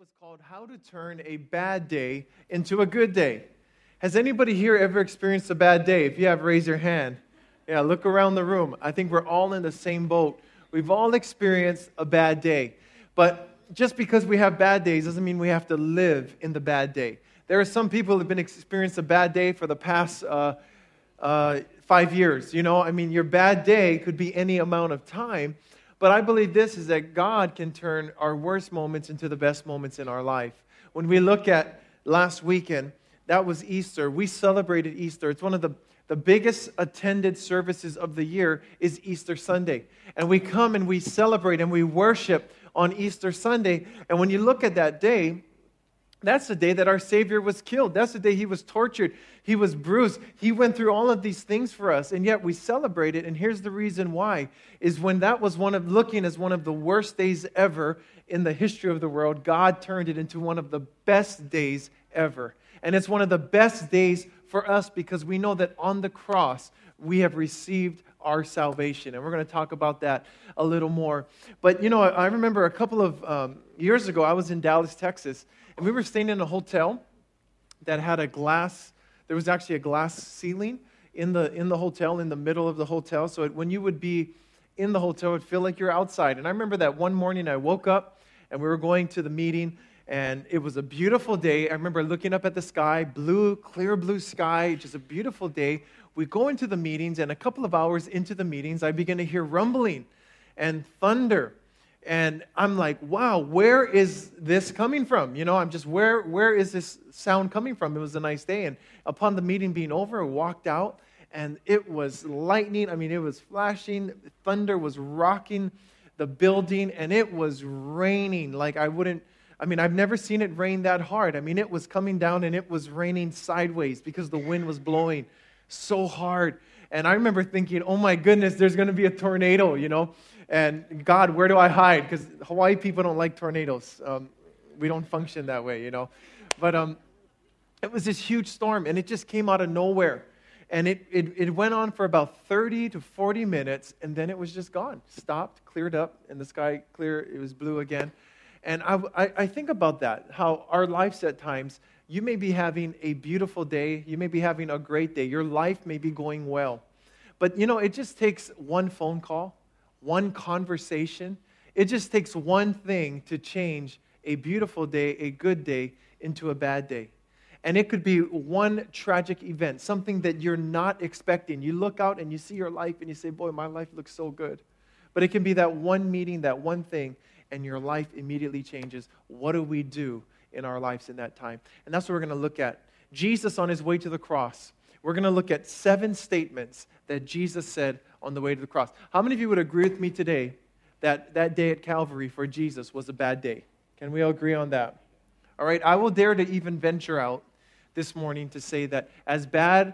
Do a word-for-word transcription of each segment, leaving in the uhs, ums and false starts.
was called How to Turn a Bad Day into a Good Day. Has anybody here ever experienced a bad day? If you have, raise your hand. Yeah, look around the room. I think we're all in the same boat. We've all experienced a bad day. But just because we have bad days doesn't mean we have to live in the bad day. There are some people who have been experiencing a bad day for the past uh, uh, five years. You know, I mean, your bad day could be any amount of time. But I believe this is that God can turn our worst moments into the best moments in our life. When we look at last weekend, that was Easter. We celebrated Easter. It's one of the, the biggest attended services of the year is Easter Sunday. And we come and we celebrate and we worship on Easter Sunday. And when you look at that day, that's the day that our Savior was killed. That's the day He was tortured. He was bruised. He went through all of these things for us, and yet we celebrate it. And here's the reason why, is when that was one of looking as one of the worst days ever in the history of the world, God turned it into one of the best days ever. And it's one of the best days for us because we know that on the cross, we have received our salvation. And we're going to talk about that a little more. But, you know, I remember a couple of um, years ago, I was in Dallas, Texas, and we were staying in a hotel that had a glass, there was actually a glass ceiling in the in the hotel, in the middle of the hotel. So it, when you would be in the hotel, it would feel like you're outside. And I remember that one morning I woke up and we were going to the meeting, and it was a beautiful day. I remember looking up at the sky, blue, clear blue sky, just a beautiful day. We go into the meetings, and a couple of hours into the meetings, I begin to hear rumbling and thunder. And I'm like, wow, where is this coming from? You know, I'm just, where where is this sound coming from? It was a nice day. And upon the meeting being over, I walked out, and it was lightning. I mean, it was flashing. Thunder was rocking the building, and it was raining like I wouldn't, I mean, I've never seen it rain that hard. I mean, it was coming down, and it was raining sideways because the wind was blowing so hard. And I remember thinking, oh my goodness, there's going to be a tornado, you know. And God, where do I hide? Because Hawaii people don't like tornadoes. Um, we don't function that way, you know. But um, it was this huge storm, and it just came out of nowhere. And it, it, it went on for about thirty to forty minutes, and then it was just gone. Stopped, cleared up, and the sky clear, it was blue again. And I, I, I think about that, how our lives at times, you may be having a beautiful day. You may be having a great day. Your life may be going well. But, you know, it just takes one phone call, one conversation. It just takes one thing to change a beautiful day, a good day, into a bad day. And it could be one tragic event, something that you're not expecting. You look out and you see your life and you say, boy, my life looks so good. But it can be that one meeting, that one thing, and your life immediately changes. What do we do in our lives in that time? And that's what we're going to look at. Jesus on His way to the cross. We're going to look at seven statements that Jesus said on the way to the cross. How many of you would agree with me today that that day at Calvary for Jesus was a bad day? Can we all agree on that? All right, I will dare to even venture out this morning to say that as bad,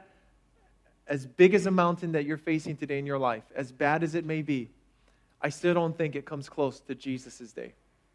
as big as a mountain that you're facing today in your life, as bad as it may be, I still don't think it comes close to Jesus' day.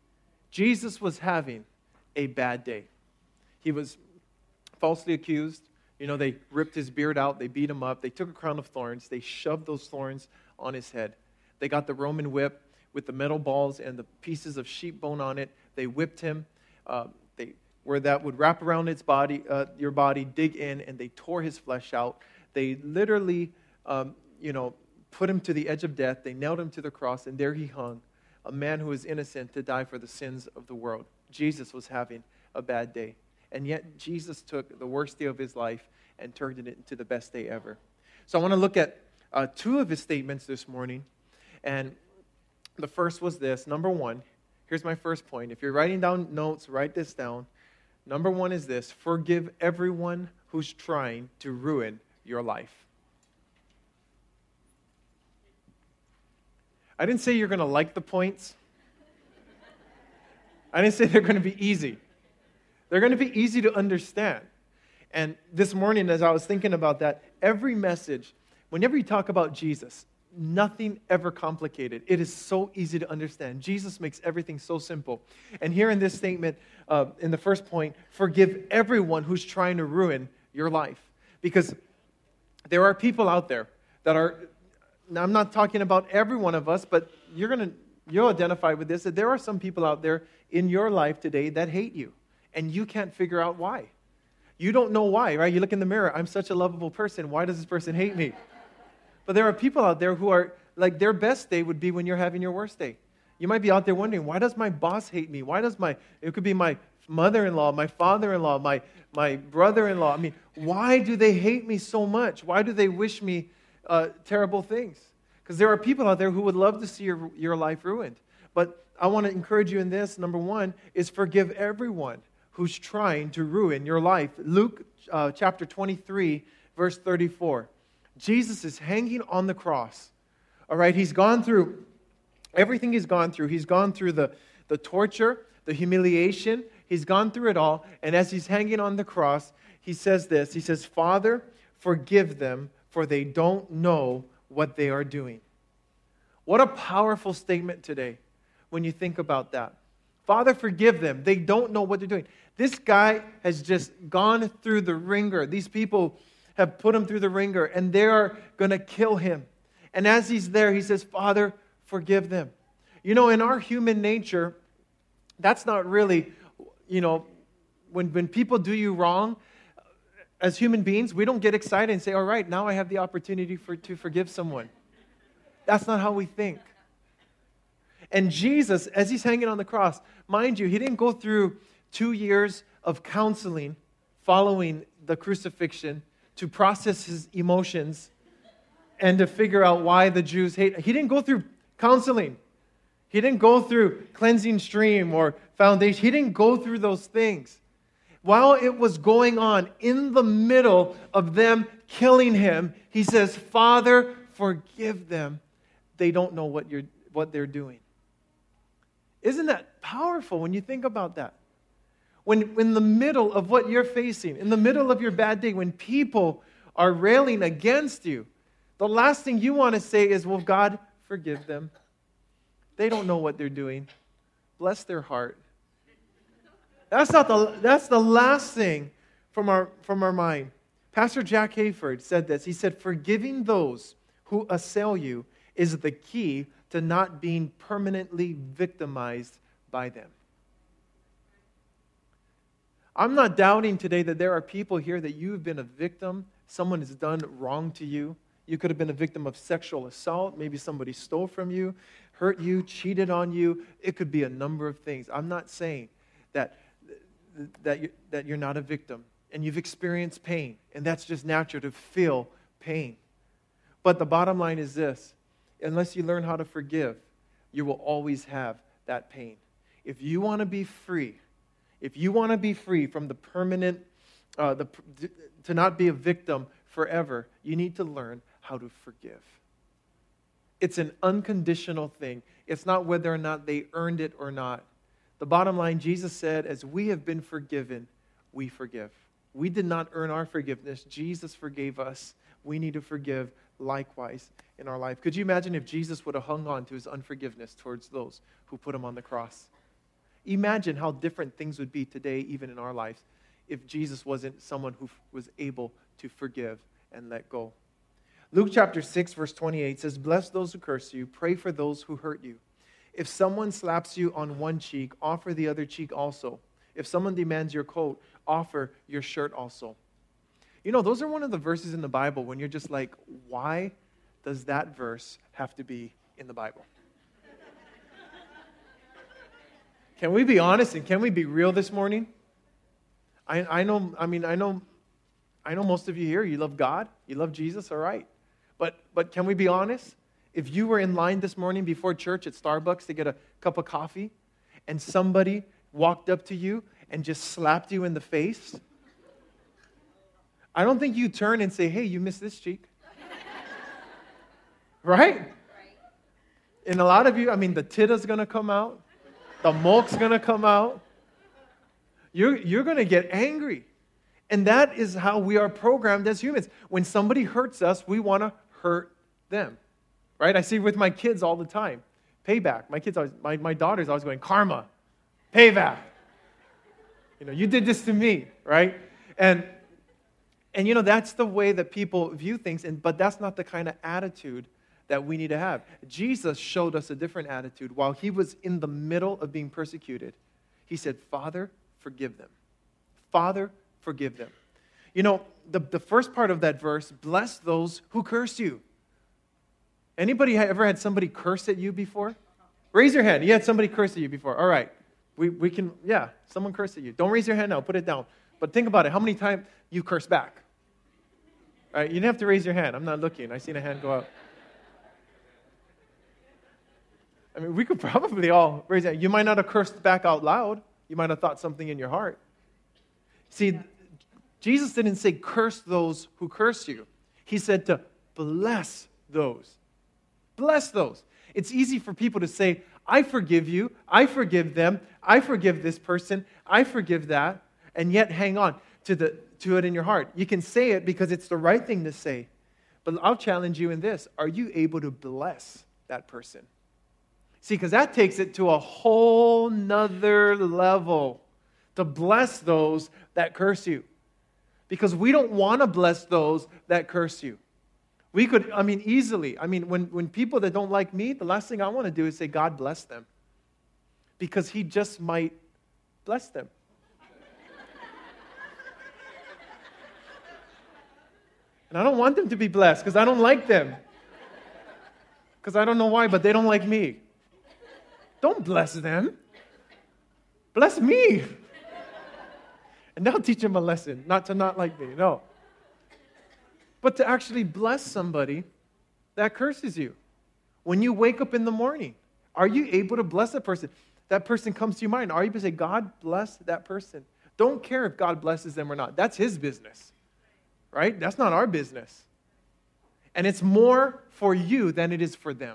Jesus was having a bad day. He was falsely accused. You know, they ripped his beard out, they beat him up, they took a crown of thorns, they shoved those thorns on his head. They got the Roman whip with the metal balls and the pieces of sheep bone on it. They whipped him, uh, they where that would wrap around its body, uh, your body, dig in, and they tore his flesh out. They literally, um, you know, put him to the edge of death. They nailed him to the cross, and there he hung, a man who was innocent to die for the sins of the world. Jesus was having a bad day. And yet Jesus took the worst day of his life and turned it into the best day ever. So I want to look at uh, two of his statements this morning. And the first was this. Number one, here's my first point. If you're writing down notes, write this down. Number one is this: forgive everyone who's trying to ruin your life. I didn't say you're going to like the points. I didn't say they're going to be easy. They're going to be easy to understand. And this morning, as I was thinking about that, every message, whenever you talk about Jesus, nothing ever complicated. It is so easy to understand. Jesus makes everything so simple. And here in this statement, uh, in the first point, forgive everyone who's trying to ruin your life. Because there are people out there that are, now I'm not talking about every one of us, but you're going to you'll identify with this, that there are some people out there in your life today that hate you, and you can't figure out why. You don't know why, right? You look in the mirror, I'm such a lovable person. Why does this person hate me? But there are people out there who are, like, their best day would be when you're having your worst day. You might be out there wondering, why does my boss hate me? Why does my, it could be my mother-in-law, my father-in-law, my, my brother-in-law. I mean, why do they hate me so much? Why do they wish me uh, terrible things? Because there are people out there who would love to see your, your life ruined. But I want to encourage you in this. Number one is forgive everyone who's trying to ruin your life. Luke uh, chapter twenty-three, verse thirty-four. Jesus is hanging on the cross. All right, he's gone through everything he's gone through. He's gone through the, the torture, the humiliation. He's gone through it all. And as he's hanging on the cross, he says this. He says, Father, forgive them, for they don't know what they are doing. What a powerful statement today when you think about that. Father, forgive them. They don't know what they're doing. This guy has just gone through the ringer. These people have put him through the ringer, and they are going to kill him. And as he's there, he says, Father, forgive them. You know, in our human nature, that's not really, you know, when, when people do you wrong, as human beings, we don't get excited and say, all right, now I have the opportunity for, to forgive someone. That's not how we think. And Jesus, as he's hanging on the cross, mind you, he didn't go through two years of counseling following the crucifixion to process his emotions and to figure out why the Jews hate. He didn't go through counseling. He didn't go through cleansing stream or foundation. He didn't go through those things. While it was going on, in the middle of them killing him, he says, Father, forgive them. They don't know what you're what they're doing. Isn't that powerful when you think about that? When in the middle of what you're facing, in the middle of your bad day, when people are railing against you, the last thing you want to say is, well, God, forgive them. They don't know what they're doing. Bless their heart. That's not the that's the last thing from our from our mind. Pastor Jack Hayford said this. He said, forgiving those who assail you is the key to not being permanently victimized by them. I'm not doubting today that there are people here that you've been a victim. Someone has done wrong to you. You could have been a victim of sexual assault. Maybe somebody stole from you, hurt you, cheated on you. It could be a number of things. I'm not saying that, that, you, that you're not a victim and you've experienced pain, and that's just natural to feel pain. But the bottom line is this. Unless you learn how to forgive, you will always have that pain. If you want to be free, if you want to be free from the permanent, uh, the, to not be a victim forever, you need to learn how to forgive. It's an unconditional thing. It's not whether or not they earned it or not. The bottom line, Jesus said, as we have been forgiven, we forgive. We did not earn our forgiveness. Jesus forgave us. We need to forgive likewise in our life. Could you imagine if Jesus would have hung on to his unforgiveness towards those who put him on the cross? Imagine how different things would be today, even in our lives, if Jesus wasn't someone who was able to forgive and let go. Luke chapter six, verse twenty-eight says, bless those who curse you, pray for those who hurt you. If someone slaps you on one cheek, offer the other cheek also. If someone demands your coat, offer your shirt also. You know, those are one of the verses in the Bible when you're just like, why does that verse have to be in the Bible? Can we be honest and can we be real this morning? I, I know, I mean, I know, I know most of you here, you love God, you love Jesus, all right. But but can we be honest? If you were in line this morning before church at Starbucks to get a cup of coffee, and somebody walked up to you and just slapped you in the face, I don't think you turn and say, hey, you missed this cheek. Right? And a lot of you, I mean, the tita's going to come out. The milk's going to come out. You're, you're going to get angry. And that is how we are programmed as humans. When somebody hurts us, we want to hurt them. Right? I see with my kids all the time. Payback. My kids, always, my, my daughter's always going, karma. Payback. You know, you did this to me. Right? And, and you know, that's the way that people view things. And, but that's not the kind of attitude that we need to have. Jesus showed us a different attitude. While he was in the middle of being persecuted, he said, Father, forgive them. Father, forgive them. You know, the, the first part of that verse, bless those who curse you. Anybody ever had somebody curse at you before? Raise your hand. You had somebody curse at you before. All right. We, we can, yeah, someone cursed at you. Don't raise your hand now. Put it down. But think about it. How many times you curse back? All right, you didn't have to raise your hand. I'm not looking. I seen a hand go up. I mean, we could probably all raise it. You might not have cursed back out loud. You might have thought something in your heart. See, Jesus didn't say curse those who curse you. He said to bless those. Bless those. It's easy for people to say, I forgive you, I forgive them, I forgive this person, I forgive that, and yet hang on to the to it in your heart. You can say it because it's the right thing to say. But I'll challenge you in this. Are you able to bless that person? See, because that takes it to a whole nother level. To bless those that curse you. Because we don't want to bless those that curse you. We could, I mean, easily. I mean, when, when people that don't like me, the last thing I want to do is say, God bless them. Because he just might bless them. And I don't want them to be blessed because I don't like them. Because I don't know why, but they don't like me. Don't bless them. Bless me. And now teach them a lesson, not to not like me, no. But to actually bless somebody that curses you. When you wake up in the morning, are you able to bless that person? That person comes to your mind. Are you able to say, God bless that person? Don't care if God blesses them or not. That's his business. Right? That's not our business. And it's more for you than it is for them.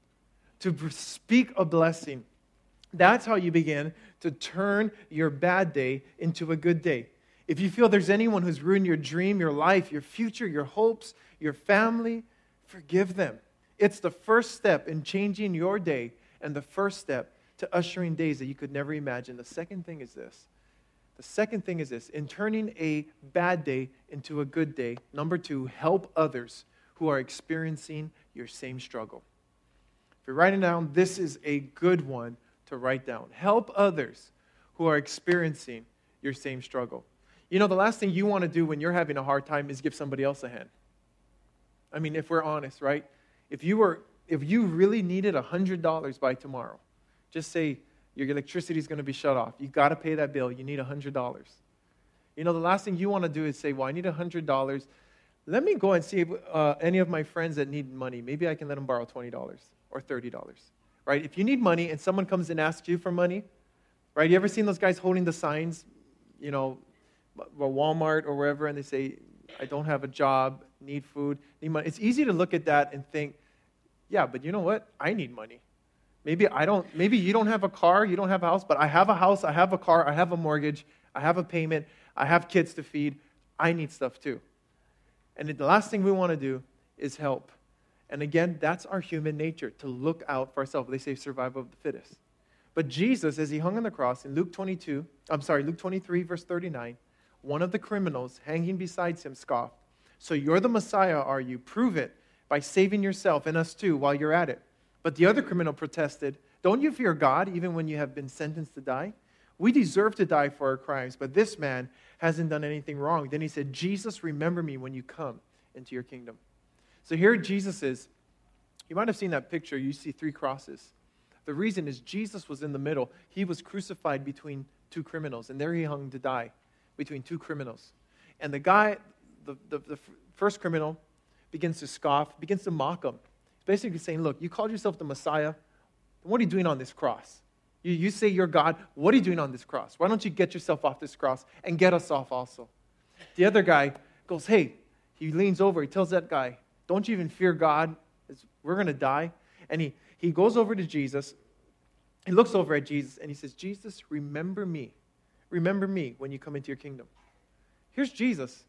To speak a blessing. That's how you begin to turn your bad day into a good day. If you feel there's anyone who's ruined your dream, your life, your future, your hopes, your family, forgive them. It's the first step in changing your day and the first step to ushering days that you could never imagine. The second thing is this. The second thing is this. In turning a bad day into a good day, number two, help others who are experiencing your same struggle. If you're writing down, this is a good one to write down. Help others who are experiencing your same struggle. You know, the last thing you want to do when you're having a hard time is give somebody else a hand. I mean, if we're honest, right? If you were, if you really needed one hundred dollars by tomorrow, just say your electricity is going to be shut off. You got to pay that bill. You need one hundred dollars. You know, the last thing you want to do is say, well, I need one hundred dollars. Let me go and see if, uh, any of my friends that need money. Maybe I can let them borrow twenty dollars or thirty dollars. Right? If you need money and someone comes and asks you for money, right? You ever seen those guys holding the signs, you know, Walmart or wherever, and they say, I don't have a job, need food, need money. It's easy to look at that and think, yeah, but you know what? I need money. Maybe I don't, maybe you don't have a car, you don't have a house, but I have a house, I have a car, I have a mortgage, I have a payment, I have kids to feed. I need stuff too. And the last thing we want to do is help. And again, that's our human nature, to look out for ourselves. They say survival of the fittest. But Jesus, as he hung on the cross in Luke twenty-two, I'm sorry, Luke twenty-three, verse thirty-nine, one of the criminals hanging beside him scoffed, so you're the Messiah, are you? Prove it by saving yourself and us too while you're at it. But the other criminal protested, don't you fear God even when you have been sentenced to die? We deserve to die for our crimes, but this man hasn't done anything wrong. Then he said, Jesus, remember me when you come into your kingdom. So here Jesus is. You might have seen that picture. You see three crosses. The reason is Jesus was in the middle. He was crucified between two criminals, and there he hung to die between two criminals. And the guy, the, the, the first criminal, begins to scoff, begins to mock him. He's basically saying, look, you called yourself the Messiah. What are you doing on this cross? You, you say you're God. What are you doing on this cross? Why don't you get yourself off this cross and get us off also? The other guy goes, hey, he leans over. He tells that guy, don't you even fear God? We're going to die. And he, he goes over to Jesus. He looks over at Jesus and he says, Jesus, remember me. Remember me when you come into your kingdom. Here's Jesus.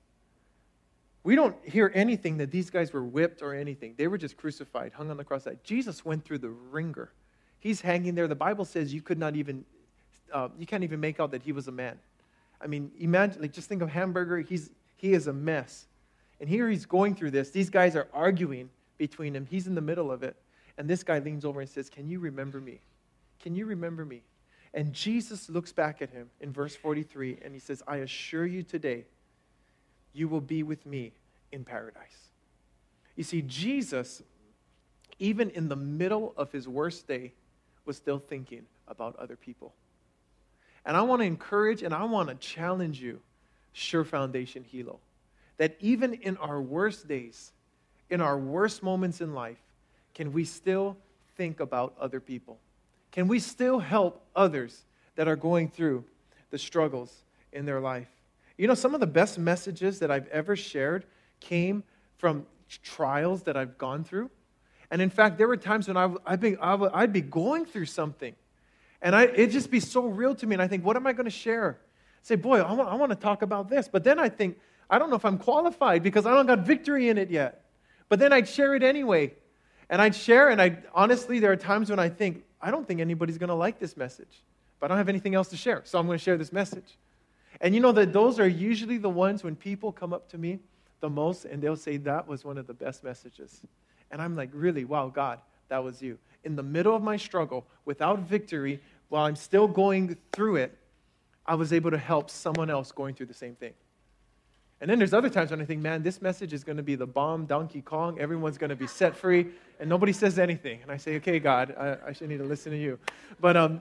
We don't hear anything that these guys were whipped or anything. They were just crucified, hung on the cross. Jesus went through the ringer. He's hanging there. The Bible says you could not even, uh, you can't even make out that he was a man. I mean, imagine, like, just think of Hamburger. He's he is a mess. And here he's going through this. These guys are arguing between him. He's in the middle of it. And this guy leans over and says, can you remember me? Can you remember me? And Jesus looks back at him in verse forty-three, and he says, I assure you today, you will be with me in paradise. You see, Jesus, even in the middle of his worst day, was still thinking about other people. And I want to encourage and I want to challenge you, Sure Foundation Hilo, that even in our worst days, in our worst moments in life, can we still think about other people? Can we still help others that are going through the struggles in their life? You know, some of the best messages that I've ever shared came from trials that I've gone through. And in fact, there were times when I, I'd, be, I'd be going through something. And I, it'd just be so real to me. And I think, what am I going to share? I say, boy, I want, I want to talk about this. But then I think, I don't know if I'm qualified because I don't got victory in it yet. But then I'd share it anyway. And I'd share, and I honestly, there are times when I think, I don't think anybody's going to like this message. But I don't have anything else to share, so I'm going to share this message. And you know that those are usually the ones when people come up to me the most, and they'll say, that was one of the best messages. And I'm like, really? Wow, God, that was you. In the middle of my struggle, without victory, while I'm still going through it, I was able to help someone else going through the same thing. And then there's other times when I think, man, this message is going to be the bomb, Donkey Kong. Everyone's going to be set free, and nobody says anything. And I say, okay, God, I, I should need to listen to you. But um,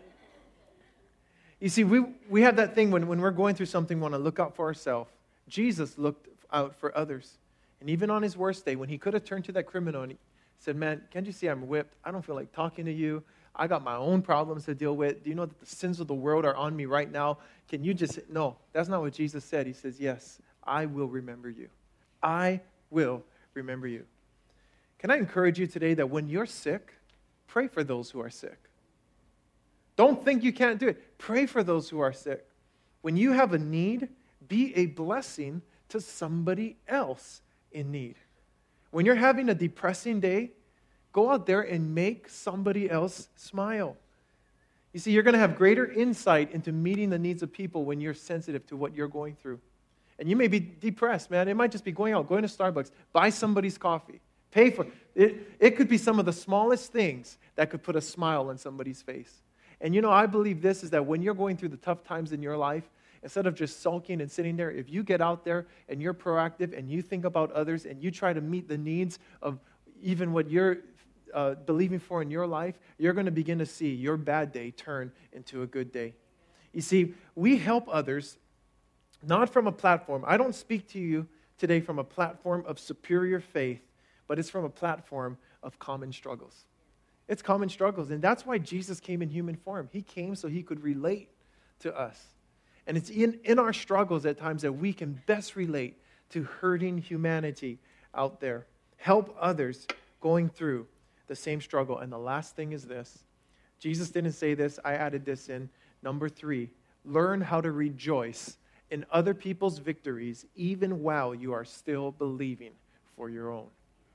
you see, we, we have that thing when, when we're going through something, we want to look out for ourselves. Jesus looked out for others. And even on his worst day, when he could have turned to that criminal and he said, man, can't you see I'm whipped? I don't feel like talking to you. I got my own problems to deal with. Do you know that the sins of the world are on me right now? Can you just, no, that's not what Jesus said. He says, yes, I will remember you. I will remember you. Can I encourage you today that when you're sick, pray for those who are sick. Don't think you can't do it. Pray for those who are sick. When you have a need, be a blessing to somebody else in need. When you're having a depressing day, go out there and make somebody else smile. You see, you're going to have greater insight into meeting the needs of people when you're sensitive to what you're going through. And you may be depressed, man. It might just be going out, going to Starbucks, buy somebody's coffee, pay for it. It could be some of the smallest things that could put a smile on somebody's face. And you know, I believe this is that when you're going through the tough times in your life, instead of just sulking and sitting there, if you get out there and you're proactive and you think about others and you try to meet the needs of even what you're uh, believing for in your life, you're going to begin to see your bad day turn into a good day. You see, we help others not from a platform. I don't speak to you today from a platform of superior faith, but it's from a platform of common struggles. It's common struggles, and that's why Jesus came in human form. He came so he could relate to us. And it's in, in our struggles at times that we can best relate to hurting humanity out there. Help others going through the same struggle. And the last thing is this. Jesus didn't say this. I added this in. Number three, learn how to rejoice in other people's victories even while you are still believing for your own.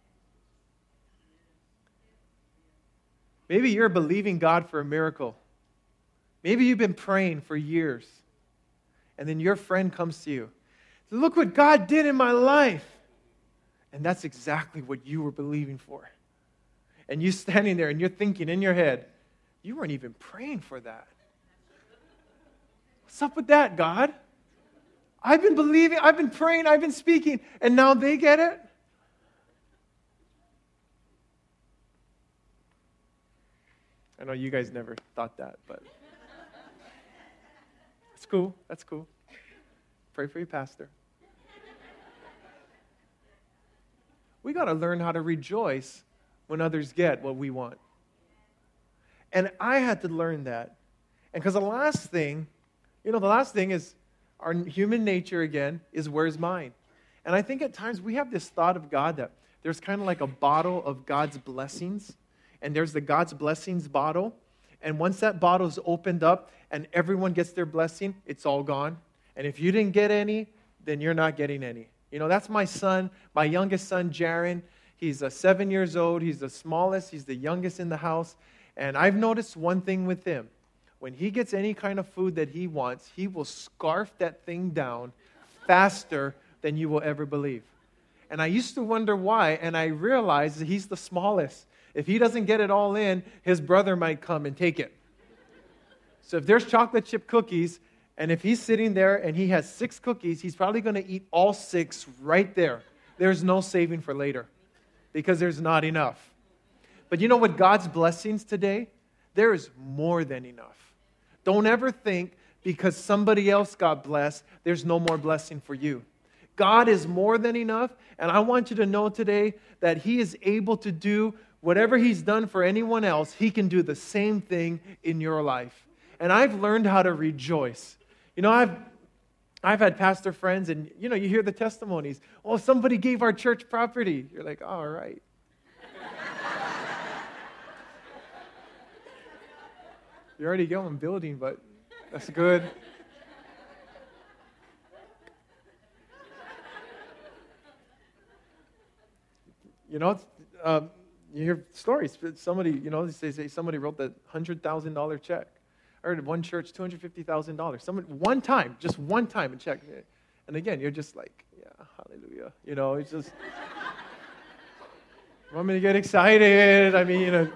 Maybe you're believing God for a miracle. Maybe you've been praying for years. And then your friend comes to you. Look what God did in my life. And that's exactly what you were believing for. And you're standing there and you're thinking in your head, you weren't even praying for that. What's up with that, God? I've been believing, I've been praying, I've been speaking, and now they get it? I know you guys never thought that, but that's cool, that's cool. Pray for your pastor. We got to learn how to rejoice when others get what we want. And I had to learn that. And because the last thing, you know, the last thing is our human nature, again, is where's mine? And I think at times we have this thought of God that there's kind of like a bottle of God's blessings. And there's the God's blessings bottle. And once that bottle is opened up and everyone gets their blessing, it's all gone. And if you didn't get any, then you're not getting any. You know, that's my son, my youngest son, Jaron. He's uh, seven years old. He's the smallest. He's the youngest in the house. And I've noticed one thing with him. When he gets any kind of food that he wants, he will scarf that thing down faster than you will ever believe. And I used to wonder why, and I realized that he's the smallest. If he doesn't get it all in, his brother might come and take it. So if there's chocolate chip cookies, and if he's sitting there and he has six cookies, he's probably going to eat all six right there. There's no saving for later because there's not enough. But you know what God's blessings today? There is more than enough. Don't ever think because somebody else got blessed, there's no more blessing for you. God is more than enough, and I want you to know today that He is able to do whatever He's done for anyone else, He can do the same thing in your life. And I've learned how to rejoice. You know, I've I've had pastor friends, and you know, you hear the testimonies. Oh, somebody gave our church property. You're like, all right. You already get one building, but that's good. You know, um, you hear stories. Somebody, you know, they say somebody wrote that one hundred thousand dollars check. I heard of one church, two hundred fifty thousand dollars. Someone, one time, just one time, a check. And again, you're just like, yeah, hallelujah. You know, it's just, want me to get excited? I mean, you know.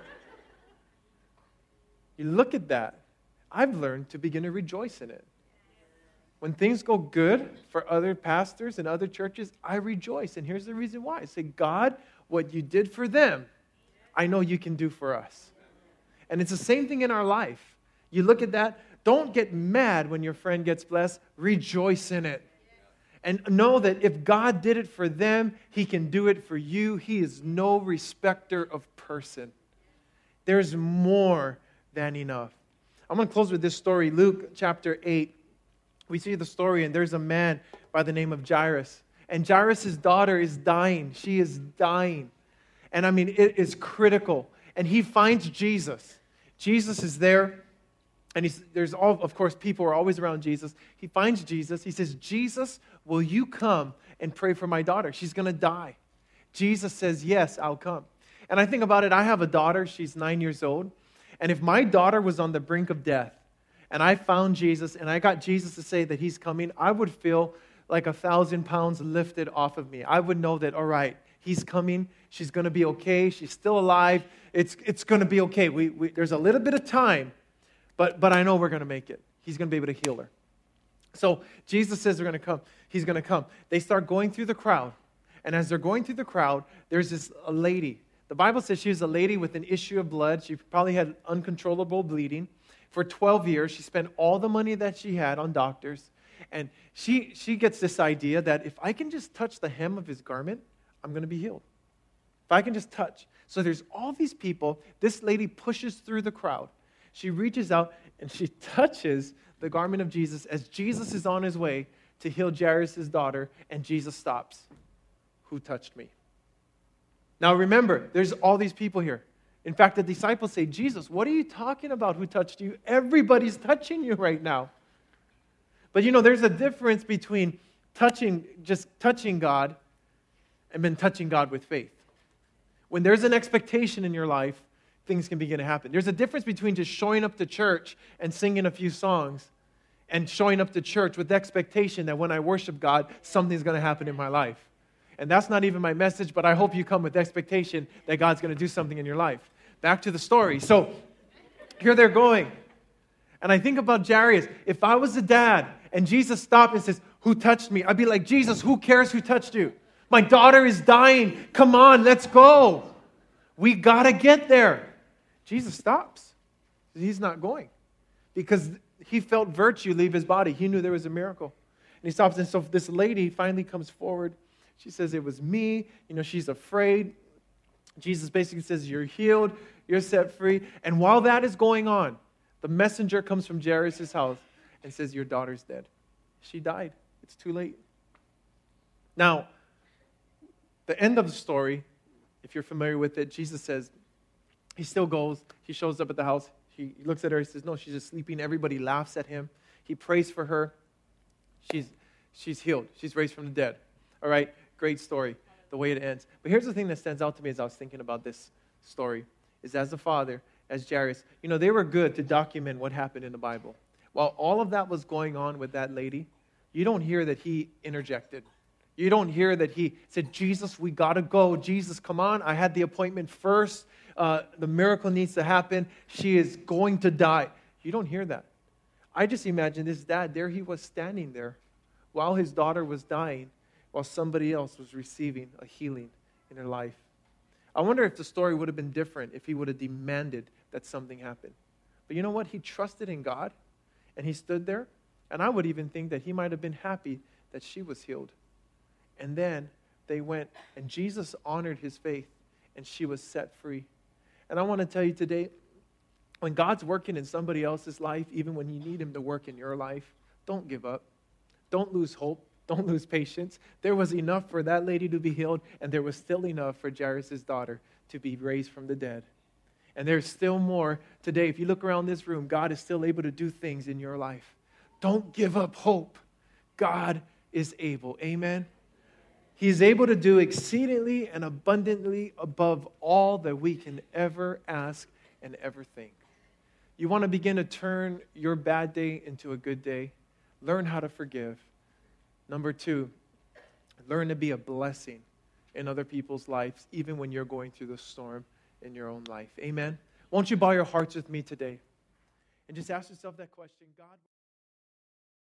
You look at that. I've learned to begin to rejoice in it. When things go good for other pastors and other churches, I rejoice. And here's the reason why. I say, God, what you did for them, I know you can do for us. And it's the same thing in our life. You look at that, don't get mad when your friend gets blessed. Rejoice in it. And know that if God did it for them, He can do it for you. He is no respecter of person. There's more than enough. I'm going to close with this story. Luke chapter eight. We see the story, and there's a man by the name of Jairus. And Jairus' daughter is dying. She is dying. And I mean, it is critical. And he finds Jesus. Jesus is there. And he's, there's all, of course, people are always around Jesus. He finds Jesus. He says, Jesus, will you come and pray for my daughter? She's going to die. Jesus says, yes, I'll come. And I think about it. I have a daughter. She's nine years old. And if my daughter was on the brink of death, and I found Jesus, and I got Jesus to say that He's coming, I would feel like a thousand pounds lifted off of me. I would know that, all right, He's coming. She's going to be okay. She's still alive. It's, it's going to be okay. We, we, there's a little bit of time, but, but I know we're going to make it. He's going to be able to heal her. So Jesus says they're going to come. He's going to come. They start going through the crowd. And as they're going through the crowd, there's this a lady. The Bible says she was a lady with an issue of blood. She probably had uncontrollable bleeding. For twelve years, she spent all the money that she had on doctors. And she, she gets this idea that if I can just touch the hem of His garment, I'm going to be healed. If I can just touch. So there's all these people. This lady pushes through the crowd. She reaches out and she touches the garment of Jesus as Jesus is on His way to heal Jairus' daughter, and Jesus stops. Who touched me? Now remember, there's all these people here. In fact, the disciples say, Jesus, what are you talking about? Who touched you? Everybody's touching you right now. But you know, there's a difference between touching, just touching God and then touching God with faith. When there's an expectation in your life, things can begin to happen. There's a difference between just showing up to church and singing a few songs and showing up to church with the expectation that when I worship God, something's going to happen in my life. And that's not even my message, but I hope you come with the expectation that God's going to do something in your life. Back to the story. So here they're going. And I think about Jairus. If I was a dad and Jesus stopped and says, who touched me? I'd be like, Jesus, who cares who touched you? My daughter is dying. Come on, let's go. We got to get there. Jesus stops. He's not going because he felt virtue leave his body. He knew there was a miracle. And he stops. And so this lady finally comes forward. She says, it was me. You know, she's afraid. Jesus basically says, you're healed. You're set free. And while that is going on, the messenger comes from Jairus' house and says, your daughter's dead. She died. It's too late. Now, the end of the story, if you're familiar with it, Jesus says, he still goes. He shows up at the house. He looks at her. He says, no, she's just sleeping. Everybody laughs at him. He prays for her. She's, she's healed. She's raised from the dead. All right, great story, the way it ends. But here's the thing that stands out to me as I was thinking about this story, is as a father, as Jairus, you know, they were good to document what happened in the Bible. While all of that was going on with that lady, you don't hear that he interjected. You don't hear that he said, Jesus, we got to go. Jesus, come on. I had the appointment first. Uh, the miracle needs to happen. She is going to die. You don't hear that. I just imagine this dad, there he was standing there while his daughter was dying, while somebody else was receiving a healing in her life. I wonder if the story would have been different if he would have demanded that something happen. But you know what? He trusted in God, and he stood there, and I would even think that he might have been happy that she was healed. And then they went, and Jesus honored his faith, and she was set free. And I want to tell you today, when God's working in somebody else's life, even when you need him to work in your life, don't give up. Don't lose hope. Don't lose patience. There was enough for that lady to be healed, and there was still enough for Jairus' daughter to be raised from the dead. And there's still more today. If you look around this room, God is still able to do things in your life. Don't give up hope. God is able. Amen. He is able to do exceedingly and abundantly above all that we can ever ask and ever think. You want to begin to turn your bad day into a good day? Learn how to forgive. Number two, learn to be a blessing in other people's lives, even when you're going through the storm in your own life. Amen? Won't you bow your hearts with me today? And just ask yourself that question, God...